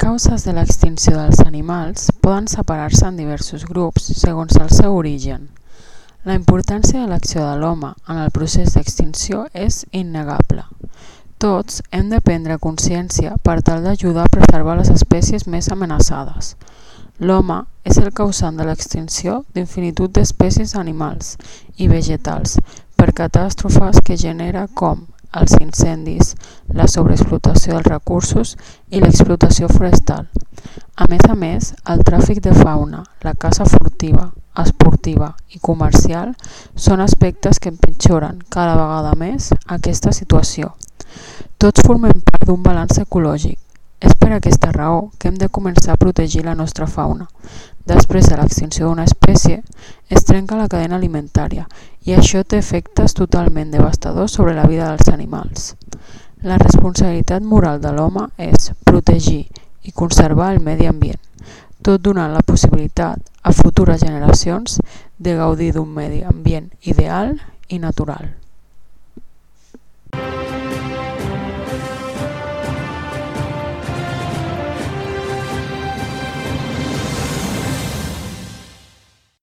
causes de l'extinció dels animals poden separar-se en diversos grups segons el seu origen. La importància de l'acció de l'home en el procés d'extinció és innegable. Tots hem de prendre consciència per tal d'ajudar a preservar les espècies més amenaçades. L'home és el causant de l'extinció d'infinitud d'espècies animals i vegetals per catàstrofes que genera com els incendis, la sobreexplotació dels recursos i l'explotació forestal. A més, el tràfic de fauna, la caça furtiva, esportiva i comercial són aspectes que empitjoren cada vegada més aquesta situació. Tots formem part d'un balanç ecològic. És per aquesta raó que hem de començar a protegir la nostra fauna. Després de l'extinció d'una espècie, es trenca la cadena alimentària i això té efectes totalment devastadors sobre la vida dels animals. La responsabilitat moral de l'home és protegir i conservar el medi ambient, tot donant la possibilitat a futures generacions de gaudir d'un medi ambient ideal i natural.